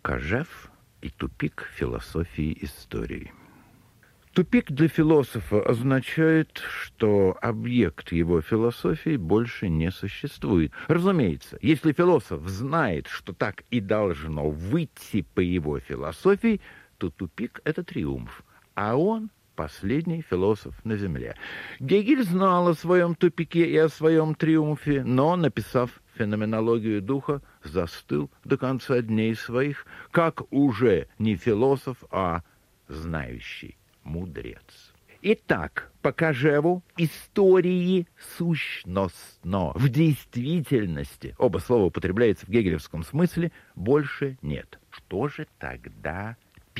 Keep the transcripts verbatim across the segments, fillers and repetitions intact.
Кожев и тупик философии истории. Тупик для философа означает, что объект его философии больше не существует. Разумеется, если философ знает, что так и должно выйти по его философии, то тупик — это триумф, а он — последний философ на земле. Гегель знал о своем тупике и о своем триумфе, но, написав «Феноменологию духа», застыл до конца дней своих, как уже не философ, а знающий мудрец. Итак, по Кожеву истории сущностно. В действительности, оба слова употребляются в гегелевском смысле, больше нет. Что же тогда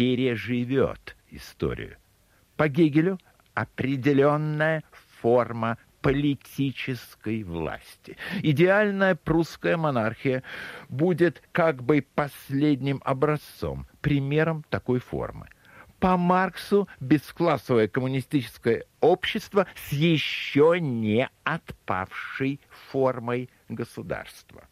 переживет историю? По Гегелю определенная форма политической власти. Идеальная прусская монархия будет как бы последним образцом, примером такой формы. По Марксу бесклассовое коммунистическое общество с еще не отпавшей формой государства.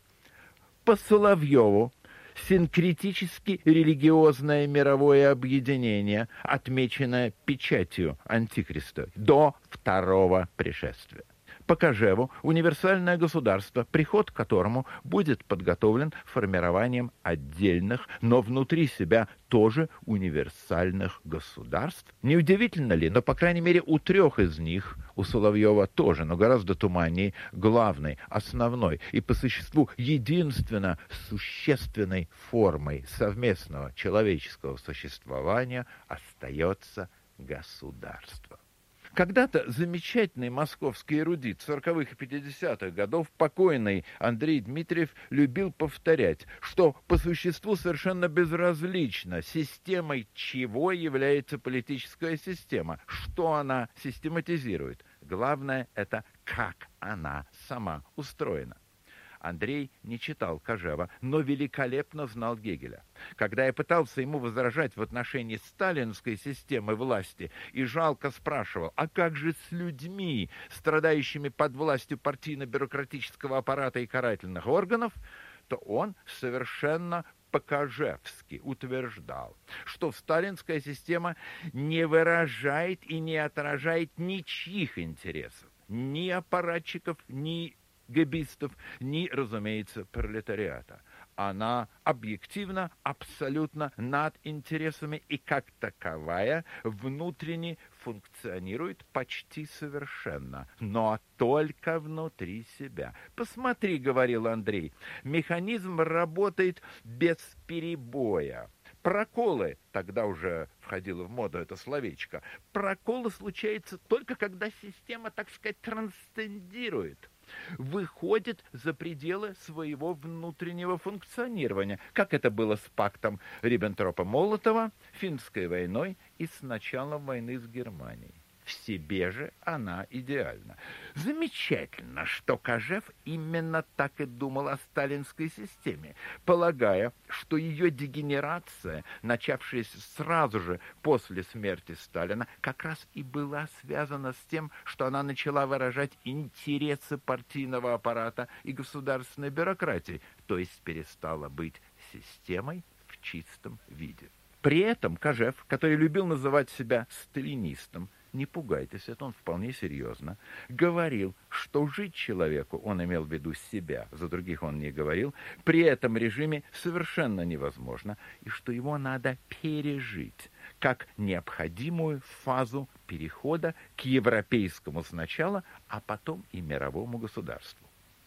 По Соловьеву синкретически религиозное мировое объединение, отмеченное печатью Антихриста до второго пришествия. По Кожеву универсальное государство, приход к которому будет подготовлен формированием отдельных, но внутри себя тоже универсальных государств. Неудивительно ли, но, по крайней мере, у трех из них, у Соловьева тоже, но гораздо туманнее, главной, основной и по существу единственно существенной формой совместного человеческого существования остается государство. Когда-то замечательный московский эрудит сороковых и пятидесятых годов, покойный Андрей Дмитриев, любил повторять, что по существу совершенно безразлично, системой чего является политическая система, что она систематизирует. Главное — это как она сама устроена. Андрей не читал Кожева, но великолепно знал Гегеля. Когда я пытался ему возражать в отношении сталинской системы власти и жалко спрашивал, а как же с людьми, страдающими под властью партийно-бюрократического аппарата и карательных органов, то он совершенно по-кожевски утверждал, что сталинская система не выражает и не отражает ничьих интересов, ни аппаратчиков, ни гэбистов, ни, разумеется, пролетариата. Она объективно, абсолютно над интересами и как таковая внутренне функционирует почти совершенно, но только внутри себя. «Посмотри, — говорил Андрей, — механизм работает без перебоя. Проколы, тогда уже входило в моду это словечко, проколы случаются только когда система, так сказать, трансцендирует, выходит за пределы своего внутреннего функционирования, как это было с пактом Риббентропа-Молотова, Финской войной и с началом войны с Германией. В себе же она идеальна. Замечательно, что Кожев именно так и думал о сталинской системе, полагая, что ее дегенерация, начавшаяся сразу же после смерти Сталина, как раз и была связана с тем, что она начала выражать интересы партийного аппарата и государственной бюрократии, то есть перестала быть системой в чистом виде. При этом Кожев, который любил называть себя сталинистом, не пугайтесь, это он вполне серьезно, говорил, что жить человеку, он имел в виду себя, за других он не говорил, при этом режиме совершенно невозможно, и что его надо пережить как необходимую фазу перехода к европейскому сначала, а потом и мировому государству.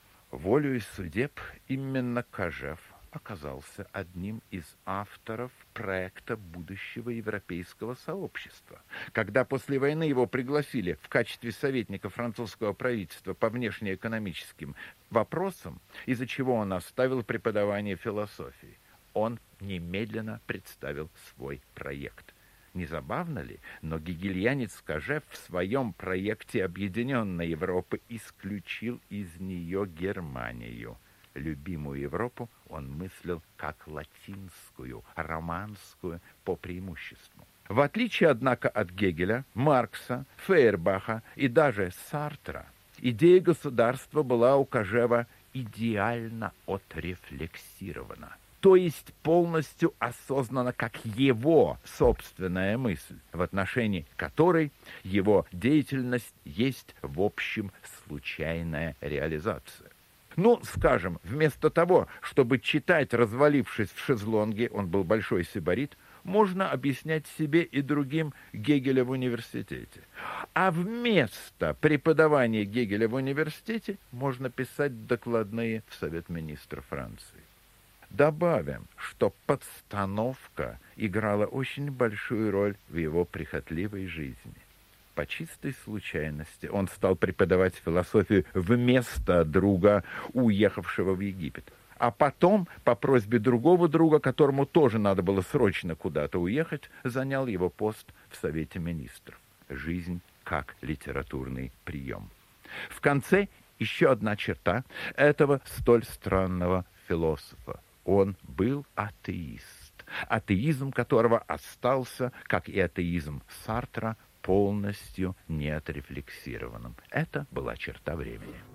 Волею судеб именно Кожев оказался одним из авторов проекта будущего европейского сообщества. Когда после войны его пригласили в качестве советника французского правительства по внешнеэкономическим вопросам, из-за чего он оставил преподавание философии, он немедленно представил свой проект. Не забавно ли, но гегельянец Кожев в своем проекте Объединенной Европы исключил из нее Германию. Любимую Европу он мыслил как латинскую, романскую по преимуществу. В отличие, однако, от Гегеля, Маркса, Фейербаха и даже Сартра, идея государства была у Кожева идеально отрефлексирована. то есть полностью осознанно как его собственная мысль, в отношении которой его деятельность есть в общем случайная реализация. Ну, скажем, вместо того, чтобы читать, развалившись в шезлонге, он был большой сибарит, можно объяснять себе и другим Гегеля в университете. А вместо преподавания Гегеля в университете можно писать докладные в Совет министров Франции. Добавим, что подстановка играла очень большую роль в его прихотливой жизни. По чистой случайности он стал преподавать философию вместо друга, уехавшего в Египет. А потом, по просьбе другого друга, которому тоже надо было срочно куда-то уехать, занял его пост в Совете министров. Жизнь как литературный прием. В конце еще одна черта этого столь странного философа. Он был атеист, атеизм которого остался, как и атеизм Сартра, полностью неотрефлексированным. Это была черта времени.